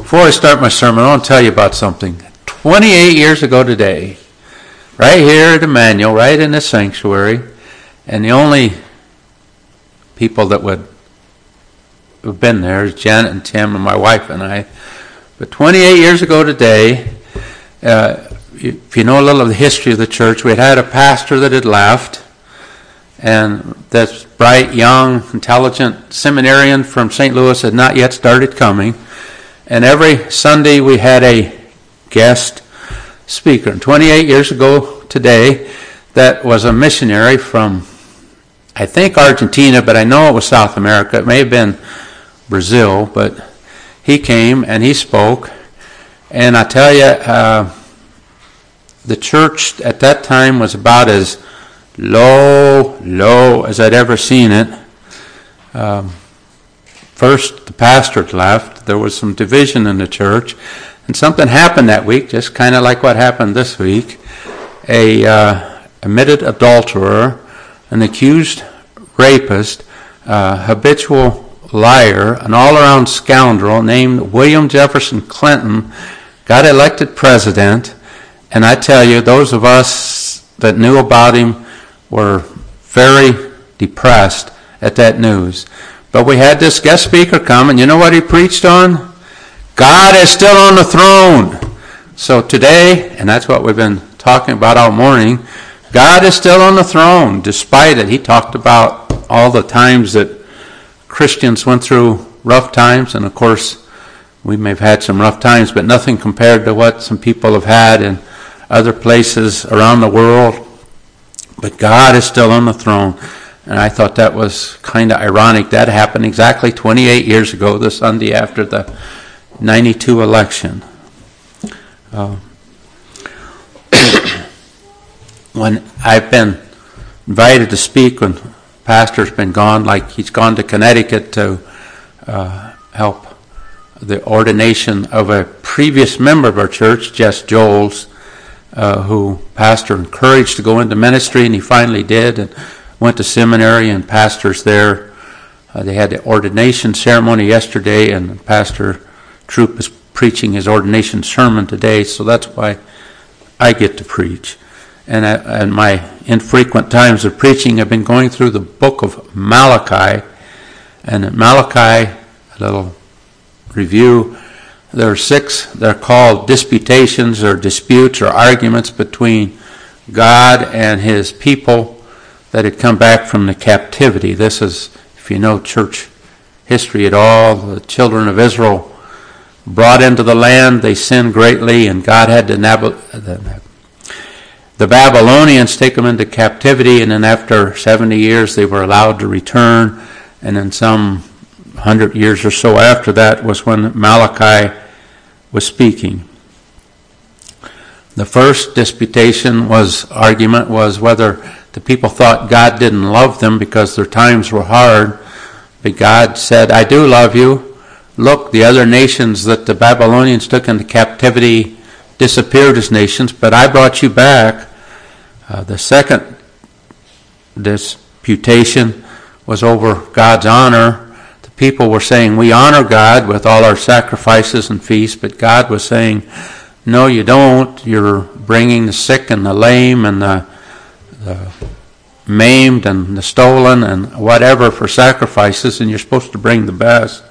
Before I start my sermon, I want to tell you about something. 28 years ago today, right here at Emmanuel, right in this sanctuary, and the only people that would have been there is Janet and Tim and my wife and I. But 28 years ago today, if you know a little of the history of the church, we had a pastor that had left, and this bright, young, intelligent seminarian from St. Louis had not yet started coming. And every Sunday we had a guest speaker. And 28 years ago today, that was a missionary from, I think, Argentina, but I know it was South America. It may have been Brazil, but he came and he spoke. And I tell you, the church at that time was about as low as I'd ever seen it. First, the pastor left. There was some division in the church. And something happened that week, just kind of like what happened this week. A admitted adulterer, an accused rapist, habitual liar, an all-around scoundrel named William Jefferson Clinton got elected president. And I tell you, those of us that knew about him were very depressed at that news. But we had this guest speaker come, and you know what he preached on? God is still on the throne. So today, and that's what we've been talking about all morning, God is still on the throne. Despite it, he talked about all the times that Christians went through rough times, and of course, we may have had some rough times, but nothing compared to what some people have had in other places around the world. But God is still on the throne. And I thought that was kind of ironic. That happened exactly 28 years ago, the Sunday after the 92 election. When I've been invited to speak when pastor's been gone, like he's gone to Connecticut to help the ordination of a previous member of our church, Jess Joels, who pastor encouraged to go into ministry, and he finally did, and went to seminary and pastors there. They had the ordination ceremony yesterday, and Pastor Troop is preaching his ordination sermon today, so that's why I get to preach. And in my infrequent times of preaching, I've been going through the book of Malachi. And in Malachi, a little review, there are 6, they're called disputations or disputes or arguments between God and his people that had come back from the captivity. This is, if you know church history at all, the children of Israel brought into the land, they sinned greatly, and God had the Babylonians take them into captivity, and then after 70 years they were allowed to return, and then some 100 years or so after that was when Malachi was speaking. The first argument was whether the people thought God didn't love them because their times were hard. But God said, I do love you. Look, the other nations that the Babylonians took into captivity disappeared as nations, but I brought you back. The second disputation was over God's honor. The people were saying, we honor God with all our sacrifices and feasts, but God was saying, no, you don't. You're bringing the sick and the lame and the maimed and the stolen and whatever for sacrifices, and you're supposed to bring the best.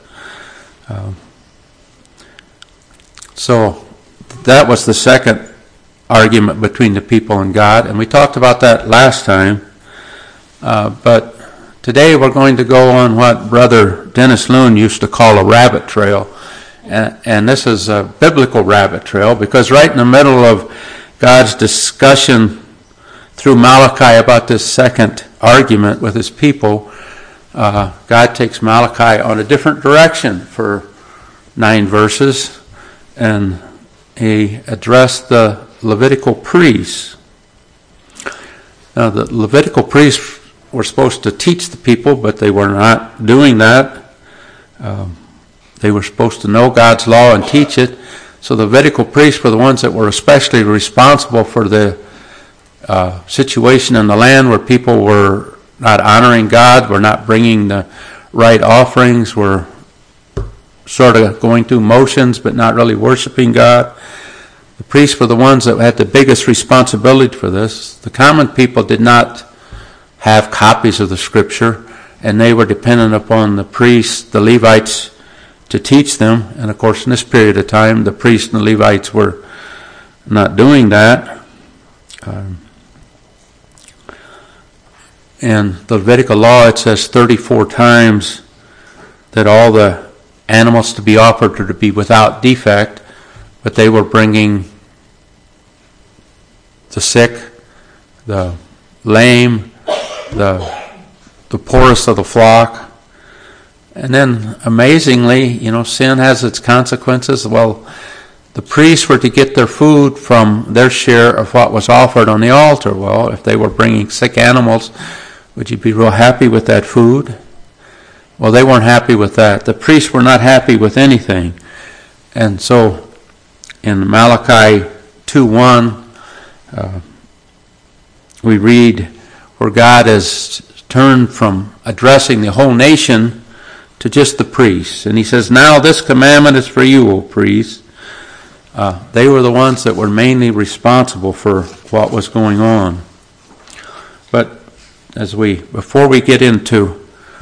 So that was the second argument between the people and God, and we talked about that last time. But today we're going to go on what Brother Dennis Loon used to call a rabbit trail. And this is a biblical rabbit trail, because right in the middle of God's discussion through Malachi about this second argument with his people, God takes Malachi on a different direction for 9 verses, and he addressed the Levitical priests. Now, the Levitical priests were supposed to teach the people, but they were not doing that. They were supposed to know God's law and teach it. So the Levitical priests were the ones that were especially responsible for the situation in the land where people were not honoring God, were not bringing the right offerings, were sort of going through motions but not really worshiping God. The priests were the ones that had the biggest responsibility for this. The common people did not have copies of the Scripture, and they were dependent upon the priests, the Levites, to teach them. And of course, in this period of time, the priests and the Levites were not doing that. In the Levitical law, it says 34 times that all the animals to be offered are to be without defect, but they were bringing the sick, the lame, the poorest of the flock. And then, amazingly, sin has its consequences. Well, the priests were to get their food from their share of what was offered on the altar. Well, if they were bringing sick animals, would you be real happy with that food? Well, they weren't happy with that. The priests were not happy with anything. And so, in Malachi 2:1, we read where God has turned from addressing the whole nation to just the priests. And he says, "Now this commandment is for you, O priests." They were the ones that were mainly responsible for what was going on. But before we get into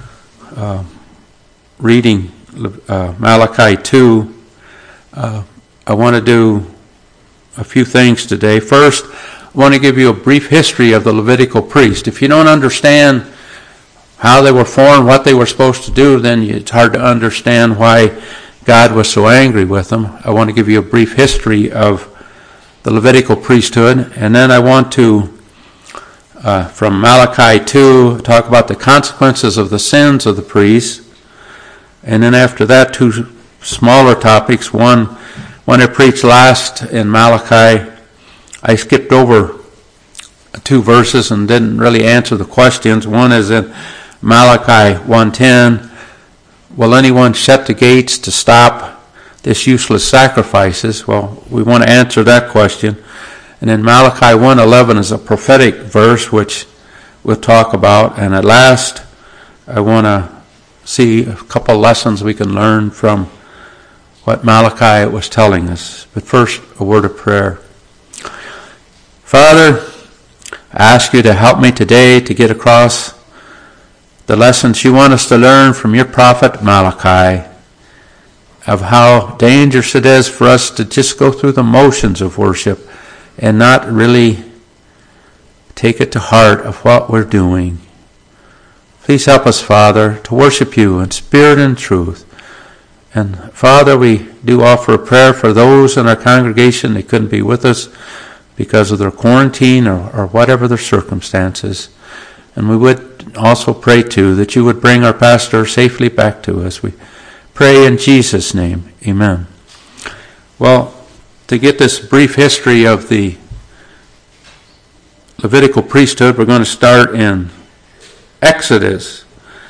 reading Malachi 2, I want to do a few things today. First, I want to give you a brief history of the Levitical priest. If you don't understand how they were formed, what they were supposed to do, then it's hard to understand why God was so angry with them. I want to give you a brief history of the Levitical priesthood, and then I want to, from Malachi 2, talk about the consequences of the sins of the priests, and then after that, two smaller topics. One, when I preached last in Malachi, I skipped over 2 verses and didn't really answer the questions. One is in Malachi 1:10, will anyone shut the gates to stop this useless sacrifices? Well, we want to answer that question. And then Malachi 1:11 is a prophetic verse, which we'll talk about. And at last, I want to see a couple lessons we can learn from what Malachi was telling us. But first, a word of prayer. Father, I ask you to help me today to get across the lessons you want us to learn from your prophet Malachi, of how dangerous it is for us to just go through the motions of worship and not really take it to heart of what we're doing. Please help us, Father, to worship you in spirit and truth. And Father, we do offer a prayer for those in our congregation that couldn't be with us because of their quarantine or whatever their circumstances. And we would also pray, too, that you would bring our pastor safely back to us. We pray in Jesus' name. Amen. Well, to get this brief history of the Levitical priesthood, we're going to start in Exodus.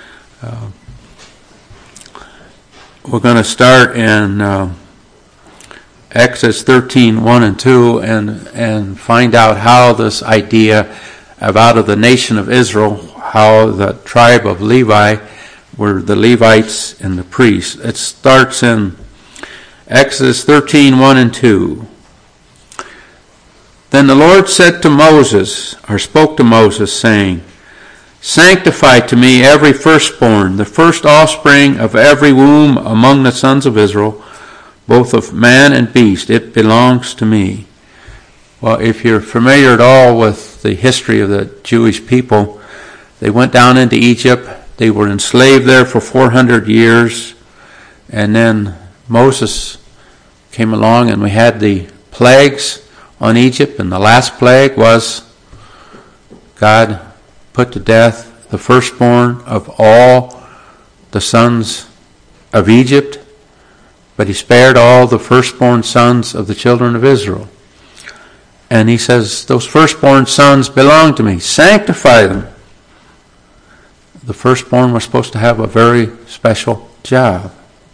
We're going to start in Exodus 13:1 and 2, and find out how this idea of out of the nation of Israel, how the tribe of Levi were the Levites and the priests. It starts in Exodus 13:1 and 2. Then the Lord said to Moses, or spoke to Moses, saying, "Sanctify to me every firstborn, the first offspring of every womb among the sons of Israel, both of man and beast. It belongs to me." Well, if you're familiar at all with the history of the Jewish people, they went down into Egypt. They were enslaved there for 400 years. And then Moses came along and we had the plagues on Egypt. And the last plague was God put to death the firstborn of all the sons of Egypt. But he spared all the firstborn sons of the children of Israel. And he says, those firstborn sons belong to me. Sanctify them. The firstborn was supposed to have a very special job.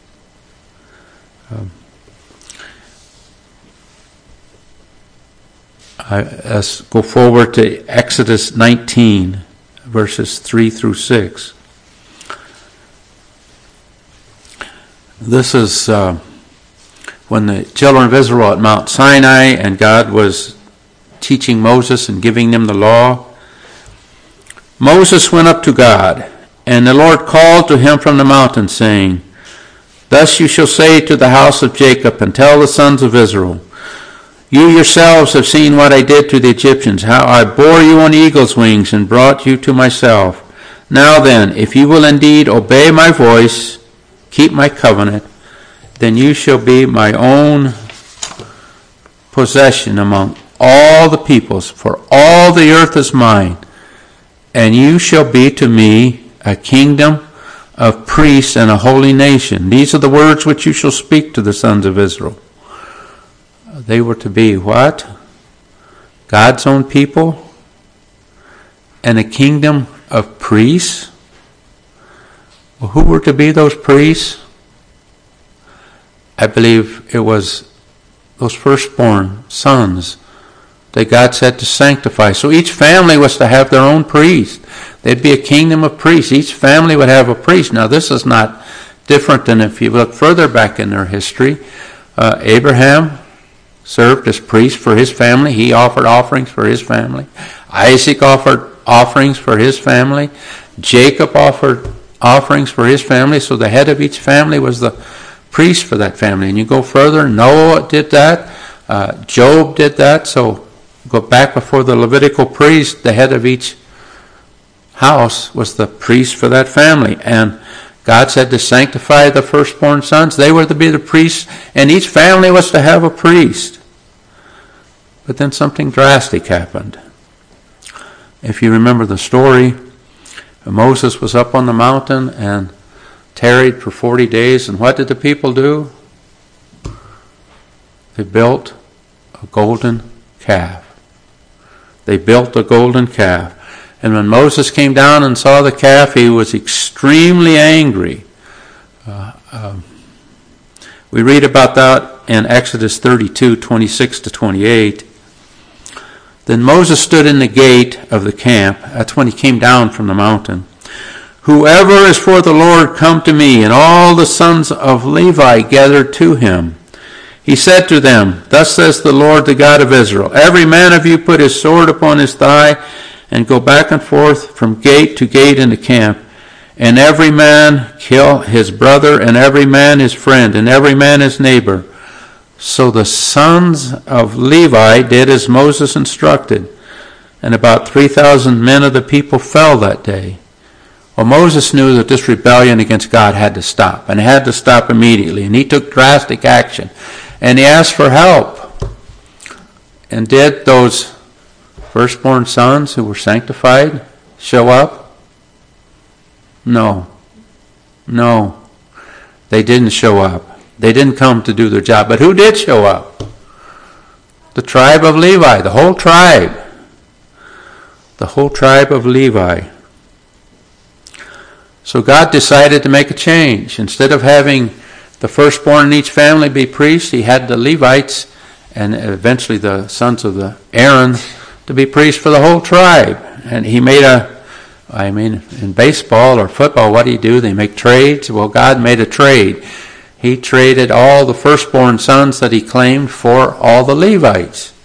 Let's go forward to Exodus 19, verses 3 through 6. This is when the children of Israel at Mount Sinai, and God was teaching Moses and giving them the law. Moses went up to God, and the Lord called to him from the mountain, saying, Thus you shall say to the house of Jacob, and tell the sons of Israel, You yourselves have seen what I did to the Egyptians, how I bore you on eagle's wings and brought you to myself. Now then, if you will indeed obey my voice, keep my covenant, then you shall be my own possession among all the peoples, for all the earth is mine, and you shall be to me a kingdom of priests and a holy nation. These are the words which you shall speak to the sons of Israel. They were to be what? God's own people and a kingdom of priests. Well, who were to be those priests? I believe it was those firstborn sons that God said to sanctify. So each family was to have their own priest. They'd be a kingdom of priests. Each family would have a priest. Now this is not different than if you look further back in their history. Abraham served as priest for his family. He offered offerings for his family. Isaac offered offerings for his family. Jacob offered offerings for his family. So the head of each family was the priest for that family. And you go further, Noah did that. Job did that. So go back before the Levitical priest, the head of each house was the priest for that family. And God said to sanctify the firstborn sons. They were to be the priests, and each family was to have a priest. But then something drastic happened. If you remember the story, Moses was up on the mountain and tarried for 40 days. And what did the people do? They built a golden calf. They built a golden calf. And when Moses came down and saw the calf, he was extremely angry. We read about that in Exodus 32, 26 to 28. Then Moses stood in the gate of the camp. That's when he came down from the mountain. Whoever is for the Lord, come to me. And all the sons of Levi gathered to him. He said to them, Thus says the Lord, the God of Israel, every man of you put his sword upon his thigh, and go back and forth from gate to gate in the camp, and every man kill his brother, and every man his friend, and every man his neighbor. So the sons of Levi did as Moses instructed, and about 3,000 men of the people fell that day. Well, Moses knew that this rebellion against God had to stop, and it had to stop immediately, and he took drastic action, and he asked for help. And did those firstborn sons who were sanctified show up? No. They didn't show up. They didn't come to do their job. But who did show up? The tribe of Levi, the whole tribe. The whole tribe of Levi. So God decided to make a change. Instead of having the firstborn in each family be priests, he had the Levites and eventually the sons of Aaron to be priests for the whole tribe. And he made in baseball or football, what do? They make trades. Well, God made a trade. He traded all the firstborn sons that he claimed for all the Levites.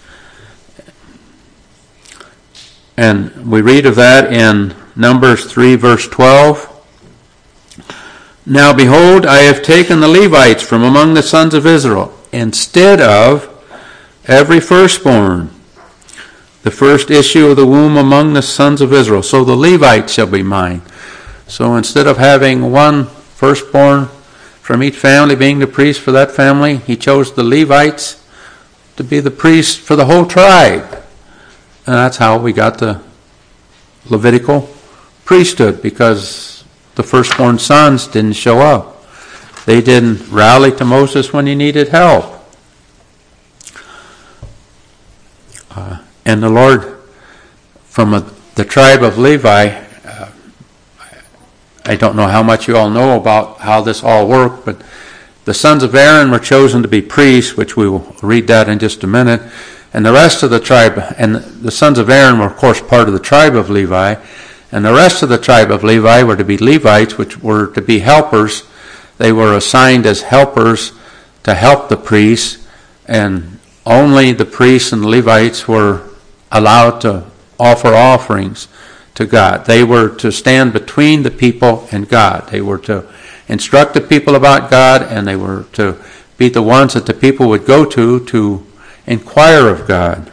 And we read of that in Numbers 3, verse 12. Now behold, I have taken the Levites from among the sons of Israel, instead of every firstborn, the first issue of the womb among the sons of Israel. So the Levites shall be mine. So instead of having one firstborn from each family being the priest for that family, he chose the Levites to be the priests for the whole tribe. And that's how we got the Levitical priesthood, because the firstborn sons didn't show up. They didn't rally to Moses when he needed help. And the Lord, from the tribe of Levi, I don't know how much you all know about how this all worked, but the sons of Aaron were chosen to be priests, which we will read that in just a minute. And the rest of the tribe, and the sons of Aaron were, of course, part of the tribe of Levi. And the rest of the tribe of Levi were to be Levites, which were to be helpers They were assigned as helpers to help the priests, and only the priests and Levites were allowed to offer offerings to God. They were to stand between the people and God. They were to instruct the people about God, and they were to be the ones that the people would go to inquire of God.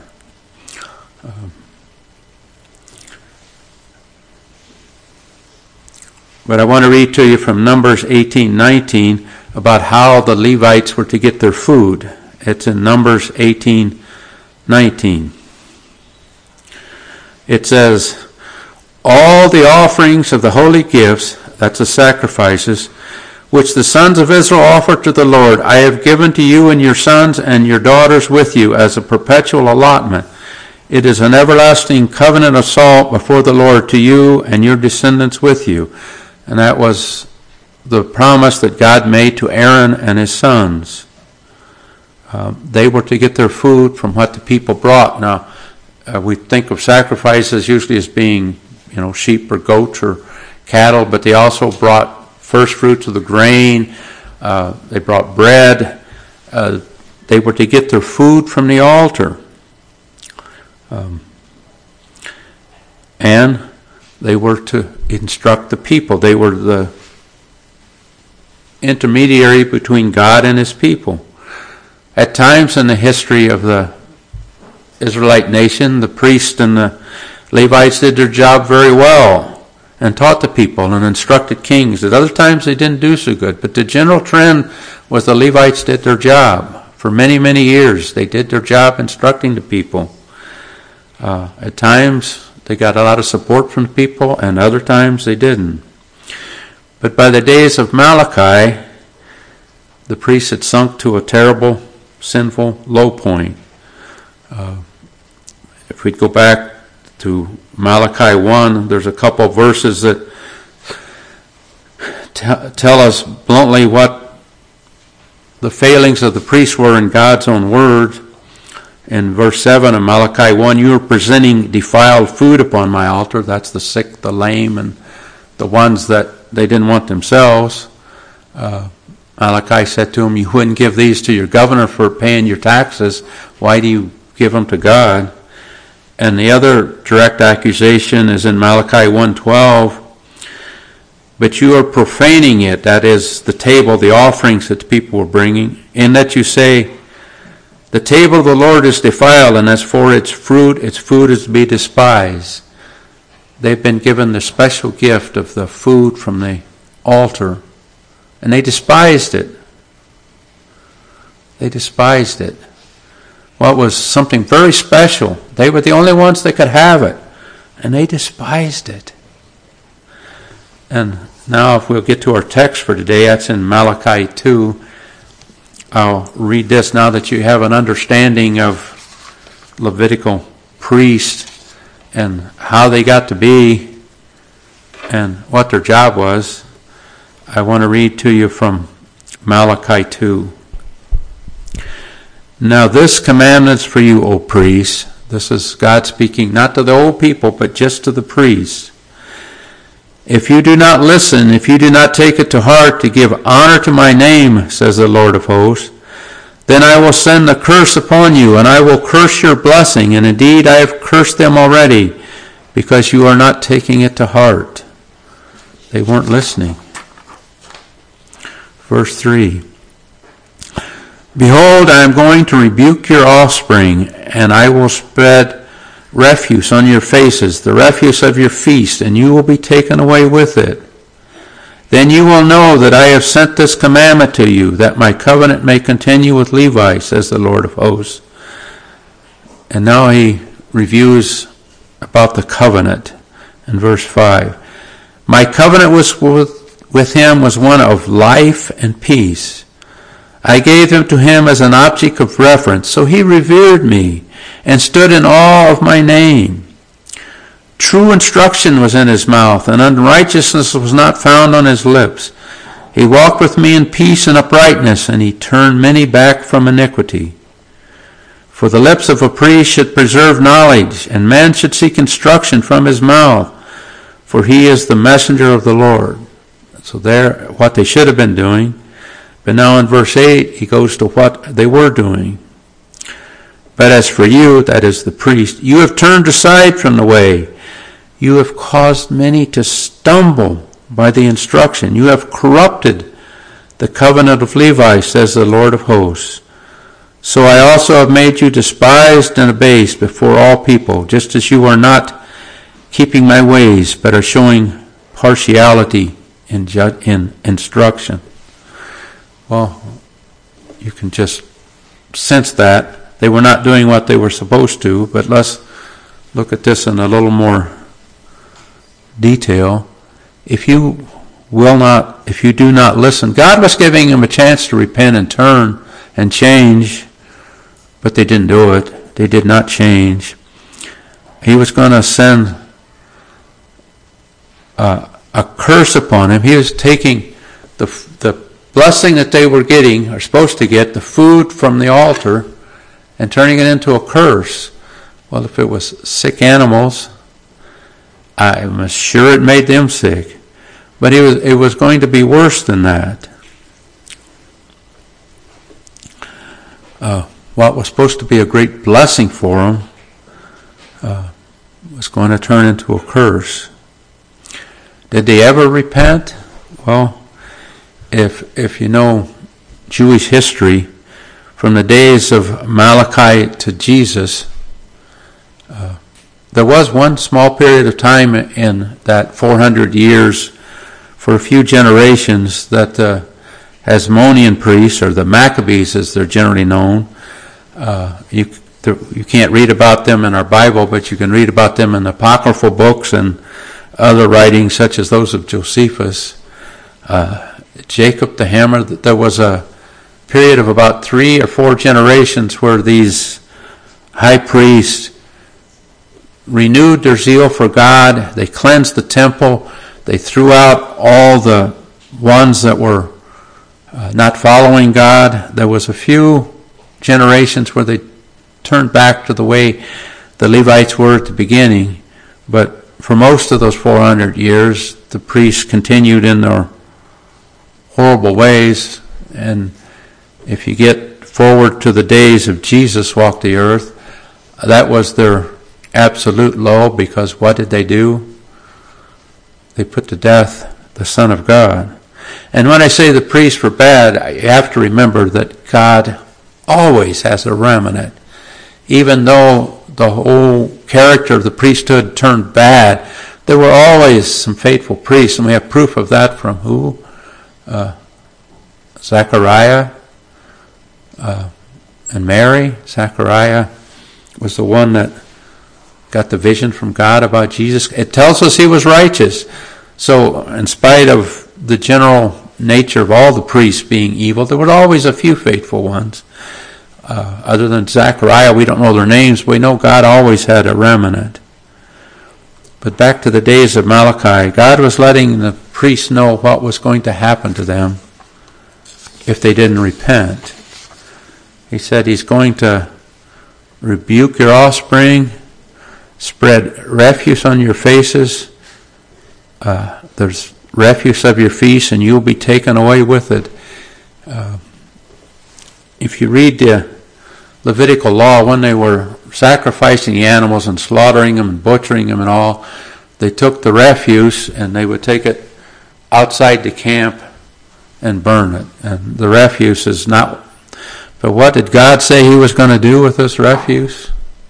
But I want to read to you from Numbers 18:19 about how the Levites were to get their food. It's in Numbers 18:19. It says, "All the offerings of the holy gifts," that's the sacrifices, "which the sons of Israel offer to the Lord, I have given to you and your sons and your daughters with you as a perpetual allotment. It is an everlasting covenant of salt before the Lord to you and your descendants with you." And that was the promise that God made to Aaron and his sons. They were to get their food from what the people brought. Now, we think of sacrifices usually as being, sheep or goats or cattle, but they also brought first fruits of the grain. They brought bread. They were to get their food from the altar. And they were to instruct the people. They were the intermediary between God and his people. At times in the history of the Israelite nation, the priests and the Levites did their job very well and taught the people and instructed kings. At other times they didn't do so good. But the general trend was the Levites did their job. For many, many years they did their job instructing the people. At times they got a lot of support from the people, and other times they didn't. But by the days of Malachi, the priests had sunk to a terrible, sinful low point. If we go back to Malachi 1, there's a couple of verses that tell us bluntly what the failings of the priests were in God's own word. In verse 7 of Malachi 1, "You are presenting defiled food upon my altar." That's the sick, the lame, and the ones that they didn't want themselves. Malachi said to him, "You wouldn't give these to your governor for paying your taxes. Why do you give them to God?" And the other direct accusation is in Malachi 1:12. "But you are profaning it," that is the table, the offerings that the people were bringing, "in that you say, the table of the Lord is defiled, and as for its food is to be despised." They've been given the special gift of the food from the altar, and they despised it. They despised it. What was something very special. They were the only ones that could have it, and they despised it. And now if we'll get to our text for today, that's in Malachi 2. I'll read this now that you have an understanding of Levitical priests and how they got to be and what their job was. I want to read to you from Malachi 2. "Now this commandment is for you, O priests." This is God speaking not to the old people, but just to the priests. "If you do not listen, if you do not take it to heart to give honor to my name, says the Lord of hosts, then I will send a curse upon you, and I will curse your blessing. And indeed I have cursed them already, because you are not taking it to heart." They weren't listening. Verse 3. "Behold, I am going to rebuke your offspring, and I will spread refuse on your faces, the refuse of your feast, and you will be taken away with it. Then you will know that I have sent this commandment to you, that my covenant may continue with Levi, says the Lord of hosts." And now he reviews about the covenant in verse 5. "My covenant was with him was one of life and peace. I gave him to him as an object of reverence, so he revered me and stood in awe of my name. True instruction was in his mouth, and unrighteousness was not found on his lips. He walked with me in peace and uprightness, and he turned many back from iniquity. For the lips of a priest should preserve knowledge, and man should seek instruction from his mouth, for he is the messenger of the Lord." So there, what they should have been doing. But now in verse 8, he goes to what they were doing. But as for you, that is the priest, you have turned aside from the way. You have caused many to stumble by the instruction. You have corrupted the covenant of Levi, says the Lord of hosts. So I also have made you despised and abased before all people, just as you are not keeping my ways, but are showing partiality in instruction. Well, you can just sense that. They were not doing what they were supposed to, but let's look at this in a little more detail. If you do not listen, God was giving them a chance to repent and turn and change, but they didn't do it. They did not change. He was going to send a curse upon him. He was taking the blessing that they were getting, or supposed to get, the food from the altar, and turning it into a curse. Well, if it was sick animals, I'm sure it made them sick. But it was going to be worse than that. What was supposed to be a great blessing for them was going to turn into a curse. Did they ever repent? Well, if you know Jewish history, from the days of Malachi to Jesus, there was one small period of time in that 400 years, for a few generations, that the Hasmonean priests, or the Maccabees as they're generally known, you can't read about them in our Bible, but you can read about them in apocryphal books and other writings such as those of Josephus. Jacob the Hammer, there was a period of about 3 or 4 generations where these high priests renewed their zeal for God. They cleansed the temple. They threw out all the ones that were not following God. There was a few generations where they turned back to the way the Levites were at the beginning, but for most of those 400 years, the priests continued in their horrible ways. And if you get forward to the days of Jesus walked the earth, that was their absolute low, because what did they do? They put to death the Son of God. And when I say the priests were bad, I have to remember that God always has a remnant. Even though the whole character of the priesthood turned bad, there were always some faithful priests, and we have proof of that from who? Zechariah and Mary. Zechariah was the one that got the vision from God about Jesus. It tells us he was righteous. So in spite of the general nature of all the priests being evil, there were always a few faithful ones. Other than Zechariah, we don't know their names, but we know God always had a remnant. But back to the days of Malachi, God was letting the priests know what was going to happen to them if they didn't repent. He said he's going to rebuke your offspring, spread refuse on your faces. There's refuse of your feast, and you'll be taken away with it. If you read the Levitical law, when they were sacrificing the animals and slaughtering them and butchering them and all, they took the refuse and they would take it outside the camp and burn it. And the refuse is not... But what did God say he was going to do with this refuse?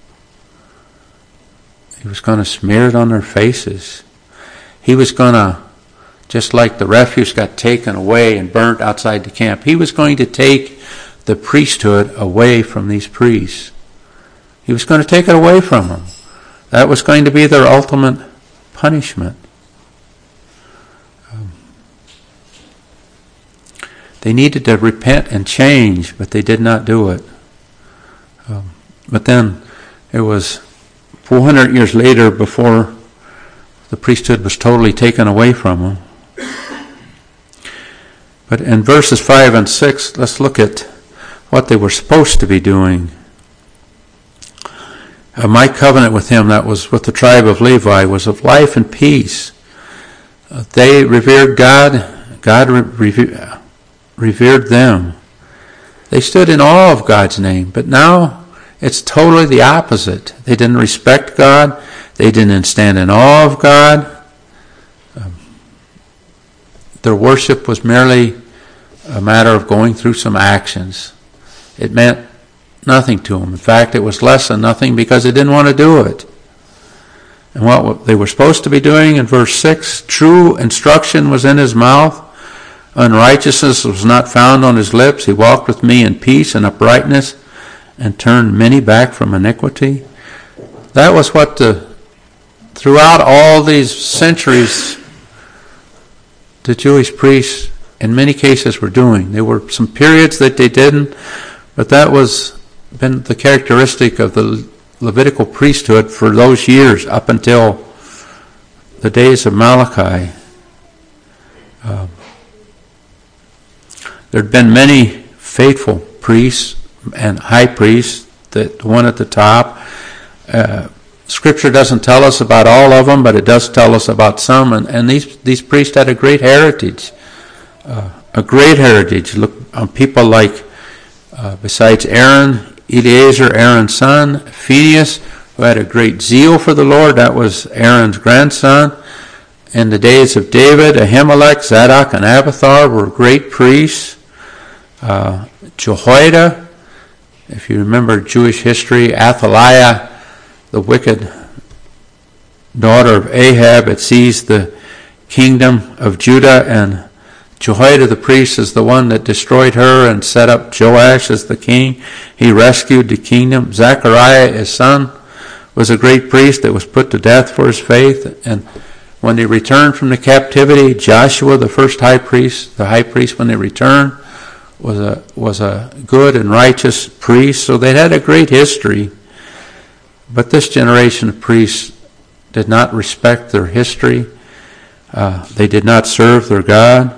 He was going to smear it on their faces. He was going to, just like the refuse got taken away and burnt outside the camp, he was going to take the priesthood away from these priests. He was going to take it away from them. That was going to be their ultimate punishment. They needed to repent and change, but they did not do it. But then it was 400 years later before the priesthood was totally taken away from them. But in verses 5 and 6, let's look at what they were supposed to be doing. My covenant with him, that was with the tribe of Levi, was of life and peace. They revered God God revered them. They stood in awe of God's name, but now it's totally the opposite. They didn't respect God. They didn't stand in awe of God. Their worship was merely a matter of going through some actions. It meant nothing to them. In fact, it was less than nothing because they didn't want to do it. And what they were supposed to be doing in verse 6, true instruction was in his mouth. Unrighteousness was not found on his lips. He walked with me in peace and uprightness and turned many back from iniquity. That was what throughout all these centuries, the Jewish priests in many cases were doing. There were some periods that they didn't, but that was been the characteristic of the Levitical priesthood for those years up until the days of Malachi. There had been many faithful priests and high priests, the one at the top. Scripture doesn't tell us about all of them, but it does tell us about some. And these priests had a great heritage. Look on people like, besides Aaron, Eleazar, Aaron's son, Phinehas, who had a great zeal for the Lord. That was Aaron's grandson. In the days of David, Ahimelech, Zadok, and Abiathar were great priests. Jehoiada, if you remember Jewish history, Athaliah, the wicked daughter of Ahab, had seized the kingdom of Judah, and Jehoiada the priest is the one that destroyed her and set up Joash as the king. He rescued the kingdom. Zechariah, his son, was a great priest that was put to death for his faith. And when they returned from the captivity, Joshua, the first high priest, the high priest when they returned, was a good and righteous priest. So they had a great history. But this generation of priests did not respect their history. They did not serve their God.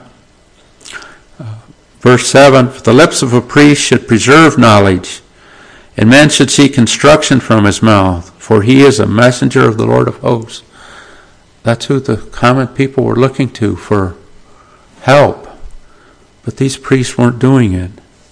Verse 7, the lips of a priest should preserve knowledge, and men should seek instruction from his mouth, for he is a messenger of the Lord of hosts. That's who the common people were looking to for help. But these priests weren't doing it.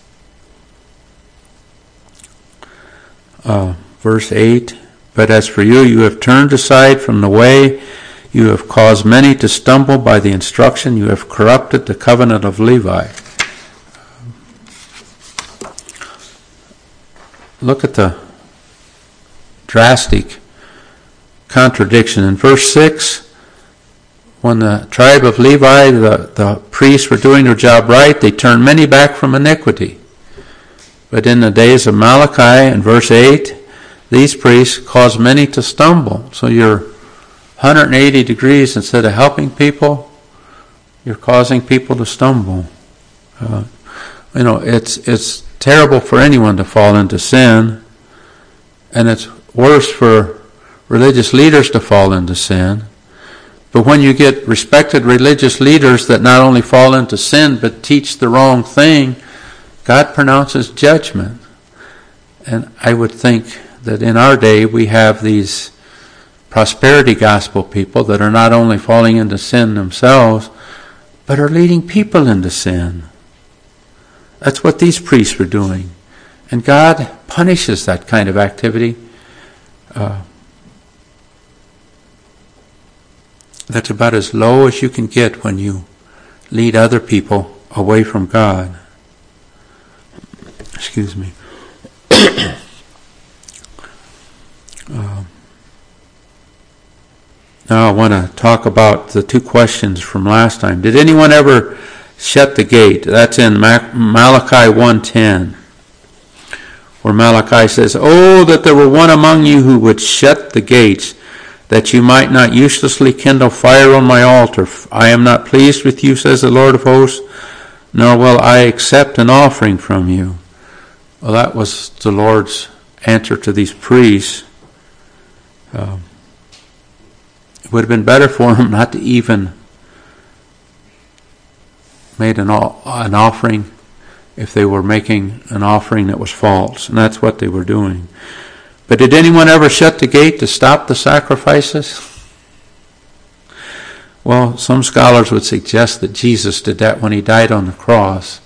Verse 8, but as for you, you have turned aside from the way, you have caused many to stumble by the instruction, you have corrupted the covenant of Levi. Look at the drastic contradiction. In verse 6, when the tribe of Levi, the priests were doing their job right, they turned many back from iniquity. But in the days of Malachi, in verse 8, these priests caused many to stumble. So you're 180 degrees. Instead of helping people, you're causing people to stumble. It's terrible for anyone to fall into sin, and it's worse for religious leaders to fall into sin. But when you get respected religious leaders that not only fall into sin but teach the wrong thing, God pronounces judgment. And I would think that in our day we have these prosperity gospel people that are not only falling into sin themselves, but are leading people into sin. That's what these priests were doing. And God punishes that kind of activity. That's about as low as you can get when you lead other people away from God. Excuse me. Now I want to talk about the two questions from last time. Did anyone ever shut the gate? That's in Malachi 1:10, where Malachi says, "Oh, that there were one among you who would shut the gates, that you might not uselessly kindle fire on my altar. I am not pleased with you, says the Lord of hosts, nor will I accept an offering from you." Well, that was the Lord's answer to these priests. It would have been better for him not to even made an offering if they were making an offering that was false. And that's what they were doing. But did anyone ever shut the gate to stop the sacrifices? Well, some scholars would suggest that Jesus did that when he died on the cross.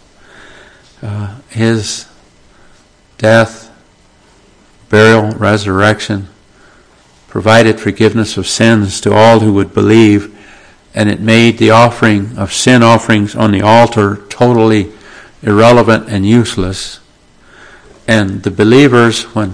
His death, burial, resurrection provided forgiveness of sins to all who would believe, and it made the offering of sin offerings on the altar totally irrelevant and useless. And the believers, when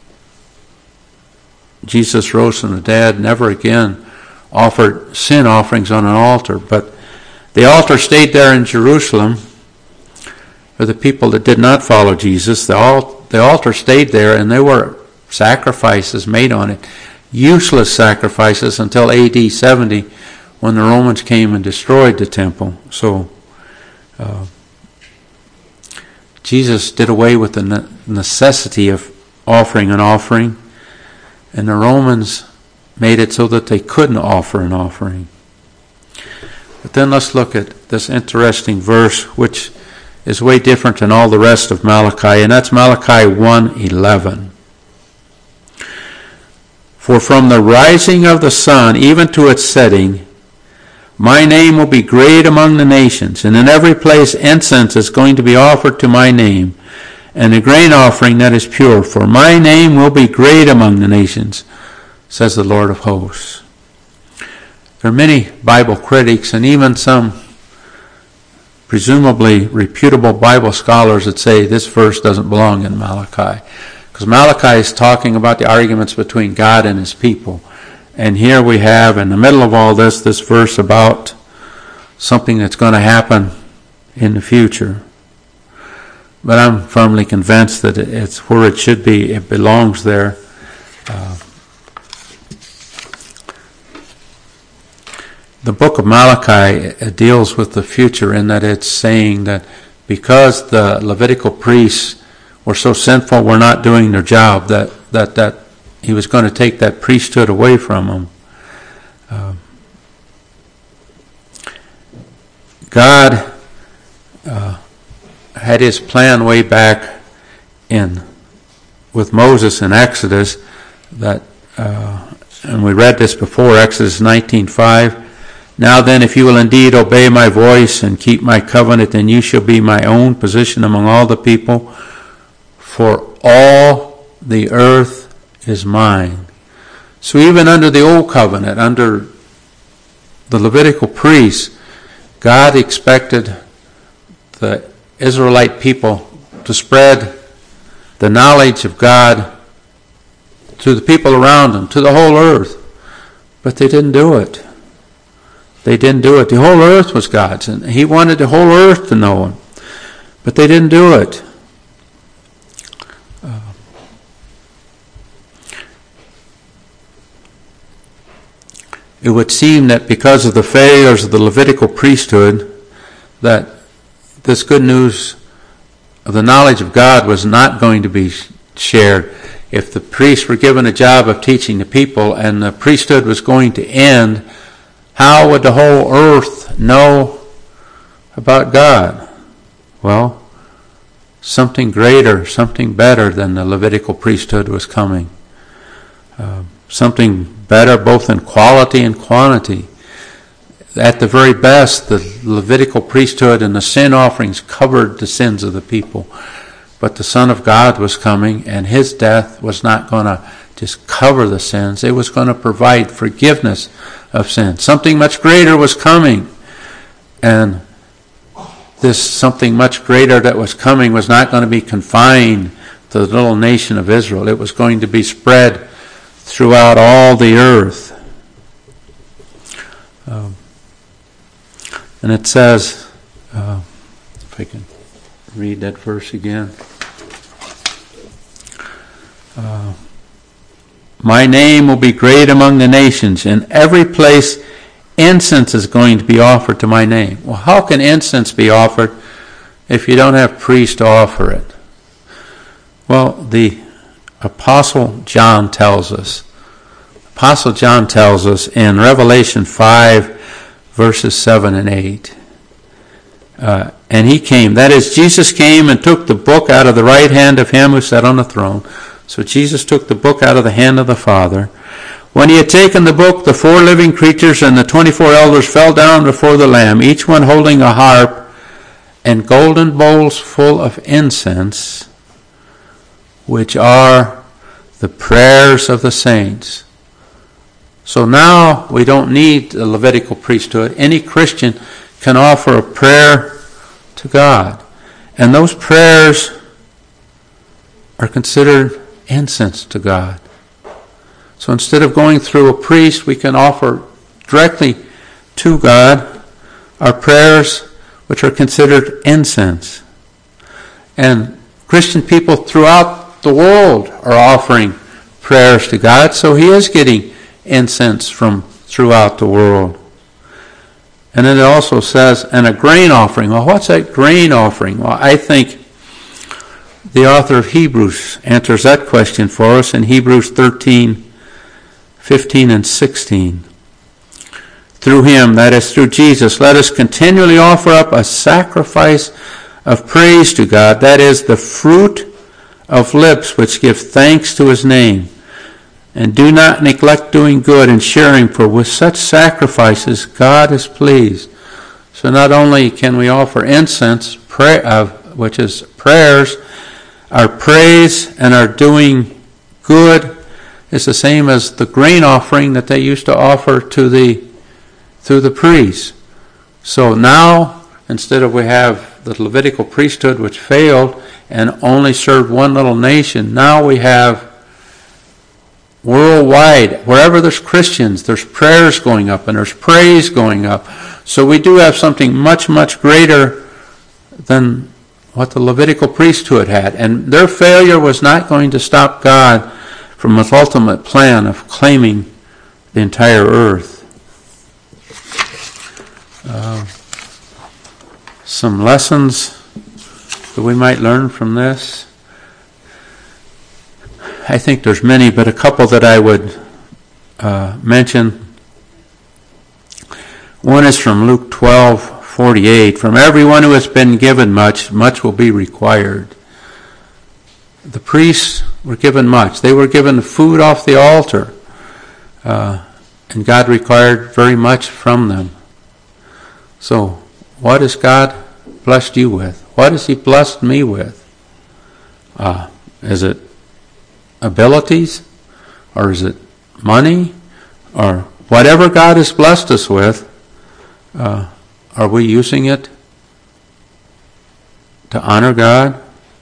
Jesus rose from the dead, never again offered sin offerings on an altar. But the altar stayed there in Jerusalem for the people that did not follow Jesus. The altar stayed there, and there were sacrifices made on it, useless sacrifices, until AD 70, when the Romans came and destroyed the temple. So Jesus did away with the necessity of offering an offering, and the Romans made it so that they couldn't offer an offering. But then let's look at this interesting verse, which is way different than all the rest of Malachi, and that's Malachi 1:11. For from the rising of the sun even to its setting, my name will be great among the nations, and in every place incense is going to be offered to my name, and a grain offering that is pure. For my name will be great among the nations, says the Lord of hosts. There are many Bible critics, and even some presumably reputable Bible scholars, that say this verse doesn't belong in Malachi, because Malachi is talking about the arguments between God and his people. And here we have, in the middle of all this verse about something that's going to happen in the future. But I'm firmly convinced that it's where it should be. It belongs there. The book of Malachi deals with the future in that it's saying that because the Levitical priests were so sinful, were not doing their job, that he was going to take that priesthood away from them. God had his plan way back with Moses in Exodus, that and we read this before, Exodus 19:5. Now then, if you will indeed obey my voice and keep my covenant, then you shall be my own possession among all the people, for all the earth is mine. So even under the old covenant, under the Levitical priests, God expected the Israelite people to spread the knowledge of God to the people around them, to the whole earth. But they didn't do it. They didn't do it. The whole earth was God's, and he wanted the whole earth to know him. But they didn't do it. It would seem that because of the failures of the Levitical priesthood, that this good news of the knowledge of God was not going to be shared. If the priests were given a job of teaching the people and the priesthood was going to end, how would the whole earth know about God? Well, something greater, something better than the Levitical priesthood was coming. Something better both in quality and quantity. At the very best, the Levitical priesthood and the sin offerings covered the sins of the people. But the Son of God was coming, and his death was not going to just cover the sins. It was going to provide forgiveness of sin. Something much greater was coming. And this something much greater that was coming was not going to be confined to the little nation of Israel. It was going to be spread throughout all the earth. And it says, if I can read that verse again. My name will be great among the nations. In every place incense is going to be offered to my name. Well, how can incense be offered if you don't have priests to offer it? Well, the Apostle John tells us. Apostle John tells us in Revelation 5, verses 7 and 8. And he came, that is, Jesus came and took the book out of the right hand of him who sat on the throne. So Jesus took the book out of the hand of the Father. When he had taken the book, the 4 living creatures and the 24 elders fell down before the Lamb, each one holding a harp and golden bowls full of incense, which are the prayers of the saints. So now we don't need the Levitical priesthood. Any Christian can offer a prayer to God. And those prayers are considered incense to God. So instead of going through a priest, we can offer directly to God our prayers, which are considered incense. And Christian people throughout the world are offering prayers to God, so he is getting incense from throughout the world. And then it also says, and a grain offering. Well, what's that grain offering? Well, I think the author of Hebrews answers that question for us in Hebrews 13:15 and 16. Through him, that is through Jesus, let us continually offer up a sacrifice of praise to God, that is the fruit of lips which give thanks to his name. And do not neglect doing good and sharing, for with such sacrifices God is pleased. So not only can we offer incense, which is prayers, our praise and our doing good is the same as the grain offering that they used to offer to the priests. So now, instead of we have the Levitical priesthood which failed and only served one little nation, now we have worldwide, wherever there's Christians, there's prayers going up and there's praise going up. So we do have something much, much greater than what the Levitical priesthood had. And their failure was not going to stop God from his ultimate plan of claiming the entire earth. Some lessons that we might learn from this. I think there's many, but a couple that I would mention. One is from Luke 12:48. From everyone who has been given much, much will be required. The priests were given much. They were given food off the altar. And God required very much from them. So, what has God blessed you with? What has he blessed me with? Is it abilities? Or is it money? Or whatever God has blessed us with, are we using it to honor God?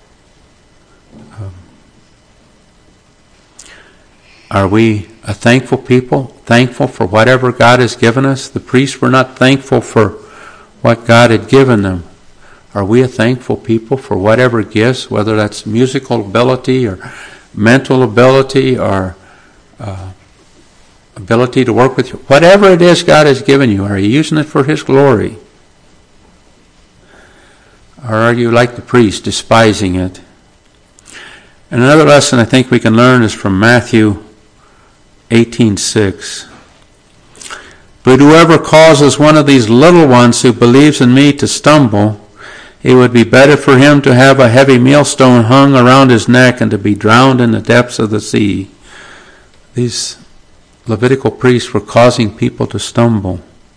Are we a thankful people? Thankful for whatever God has given us? The priests were not thankful for what God had given them. Are we a thankful people for whatever gifts, whether that's musical ability or mental ability or ability to work with you? Whatever it is God has given you, are you using it for his glory? Or are you like the priest, despising it? And another lesson I think we can learn is from Matthew 18:6. But whoever causes one of these little ones who believes in me to stumble, it would be better for him to have a heavy millstone hung around his neck and to be drowned in the depths of the sea. These Levitical priests were causing people to stumble.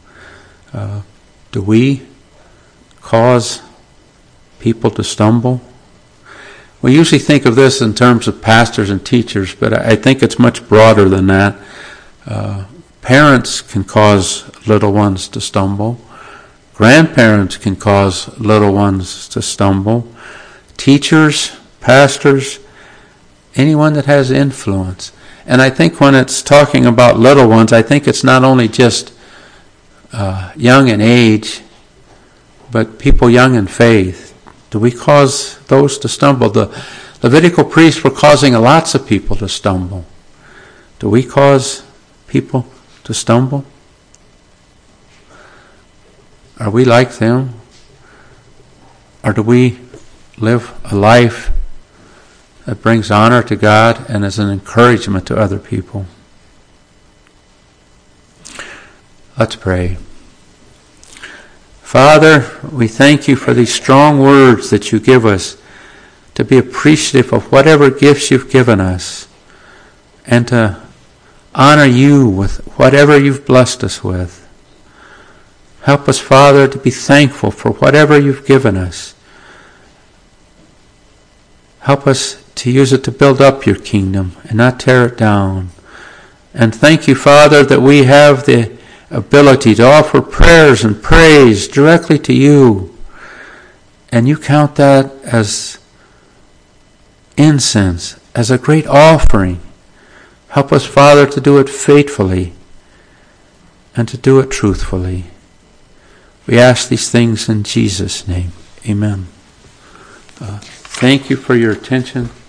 Do we cause people to stumble? We usually think of this in terms of pastors and teachers, but I think it's much broader than that. Parents can cause little ones to stumble. Grandparents can cause little ones to stumble. Teachers, pastors, anyone that has influence. And I think when it's talking about little ones, I think it's not only just young in age, but people young in faith. Do we cause those to stumble? The Levitical priests were causing lots of people to stumble. Do we cause people to stumble? Are we like them? Or do we live a life that brings honor to God and is an encouragement to other people? Let's pray. Father, we thank you for these strong words that you give us to be appreciative of whatever gifts you've given us and to honor you with whatever you've blessed us with. Help us, Father, to be thankful for whatever you've given us. Help us to use it to build up your kingdom and not tear it down. And thank you, Father, that we have the ability to offer prayers and praise directly to you. And you count that as incense, as a great offering. Help us, Father, to do it faithfully and to do it truthfully. We ask these things in Jesus' name. Amen. Thank you for your attention.